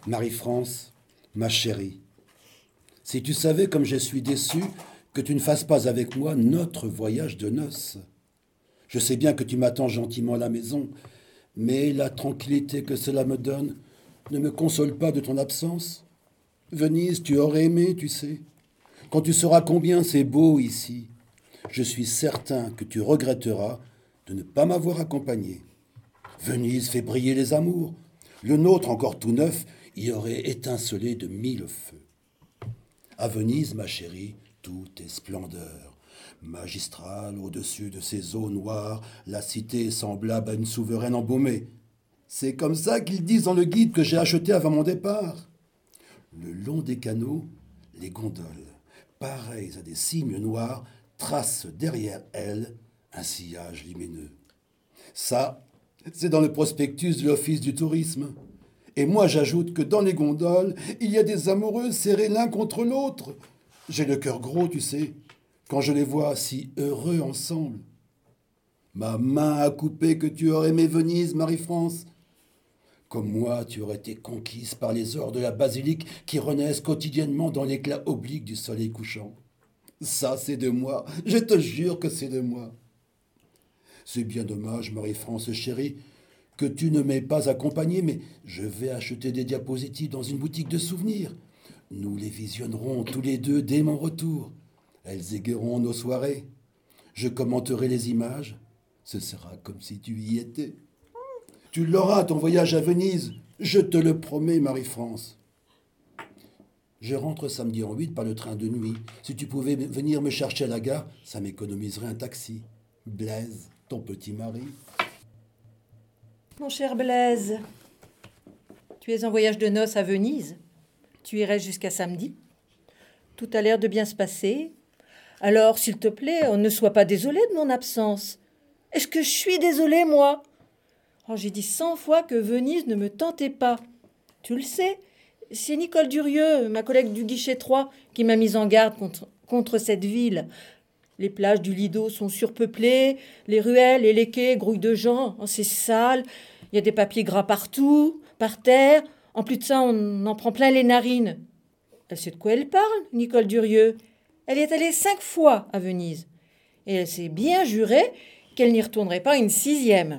Marie-France, ma chérie, si tu savais comme je suis déçu que tu ne fasses pas avec moi notre voyage de noces. Je sais bien que tu m'attends gentiment à la maison, mais la tranquillité que cela me donne ne me console pas de ton absence. Venise, tu aurais aimé, tu sais. Quand tu sauras combien c'est beau ici, je suis certain que tu regretteras de ne pas m'avoir accompagné. Venise fait briller les amours. Le nôtre, encore tout neuf, y aurait étincelé de 1000 feux. À Venise, ma chérie, tout est splendeur. Magistrale, au-dessus de ces eaux noires, la cité est semblable à une souveraine embaumée. C'est comme ça qu'ils disent dans le guide que j'ai acheté avant mon départ. Le long des canaux, les gondoles, pareilles à des cygnes noirs, tracent derrière elles un sillage lumineux. Ça, c'est dans le prospectus de l'Office du tourisme. Et moi, j'ajoute que dans les gondoles, il y a des amoureux serrés l'un contre l'autre. J'ai le cœur gros, tu sais, quand je les vois si heureux ensemble. Ma main a coupé que tu aurais aimé Venise, Marie-France. Comme moi, tu aurais été conquise par les ors de la basilique qui renaissent quotidiennement dans l'éclat oblique du soleil couchant. Ça, c'est de moi. Je te jure que c'est de moi. C'est bien dommage, Marie-France chérie, que tu ne m'aies pas accompagné, mais je vais acheter des diapositives dans une boutique de souvenirs. Nous les visionnerons tous les deux dès mon retour. Elles égaieront nos soirées. Je commenterai les images. Ce sera comme si tu y étais. Tu l'auras, ton voyage à Venise. Je te le promets, Marie-France. Je rentre samedi en 8 par le train de nuit. Si tu pouvais venir me chercher à la gare, ça m'économiserait un taxi. Blaise, ton petit mari. Mon cher Blaise, tu es en voyage de noces à Venise. Tu irais jusqu'à samedi. Tout a l'air de bien se passer. Alors, s'il te plaît, ne sois pas désolé de mon absence. Est-ce que je suis désolée, moi ? Oh, j'ai dit 100 fois que Venise ne me tentait pas. Tu le sais, c'est Nicole Durieux, ma collègue du guichet 3, qui m'a mise en garde contre cette ville. Les plages du Lido sont surpeuplées, les ruelles et les quais grouillent de gens. Oh, c'est sale, il y a des papiers gras partout, par terre. En plus de ça, on en prend plein les narines. Elle sait de quoi elle parle, Nicole Durieux. Elle est allée 5 fois à Venise. Et elle s'est bien jurée qu'elle n'y retournerait pas une 6e.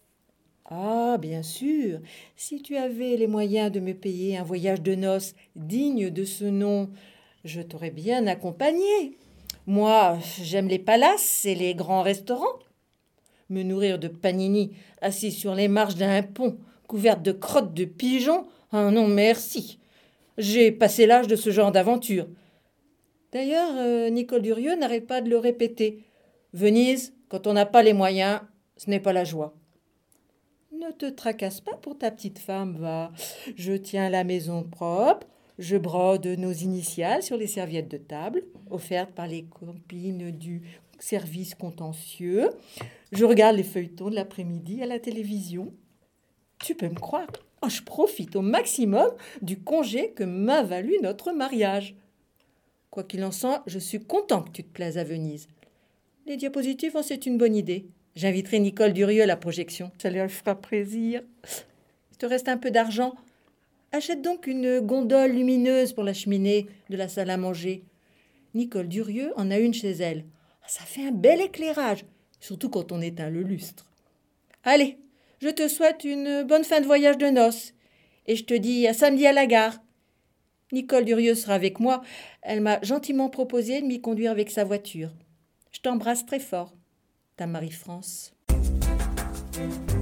Ah, bien sûr, si tu avais les moyens de me payer un voyage de noces digne de ce nom, je t'aurais bien accompagné. Moi, j'aime les palaces et les grands restaurants. Me nourrir de panini assis sur les marches d'un pont, couverte de crottes de pigeons, ah non, merci. J'ai passé l'âge de ce genre d'aventure. D'ailleurs, Nicole Durieux n'arrête pas de le répéter. Venise, quand on n'a pas les moyens, ce n'est pas la joie. Ne te tracasse pas pour ta petite femme, va. Je tiens la maison propre, je brode nos initiales sur les serviettes de table, offertes par les copines du service contentieux. Je regarde les feuilletons de l'après-midi à la télévision. Tu peux me croire, je profite au maximum du congé que m'a valu notre mariage. Quoi qu'il en soit, je suis content que tu te plaises à Venise. Les diapositives, c'est une bonne idée. J'inviterai Nicole Durieux à la projection. Ça lui fera plaisir. Il te reste un peu d'argent. Achète donc une gondole lumineuse pour la cheminée de la salle à manger. Nicole Durieux en a une chez elle. Ça fait un bel éclairage, surtout quand on éteint le lustre. Allez, je te souhaite une bonne fin de voyage de noces. Et je te dis à samedi à la gare. Nicole Durieux sera avec moi. Elle m'a gentiment proposé de m'y conduire avec sa voiture. Je t'embrasse très fort. Ta Marie-France.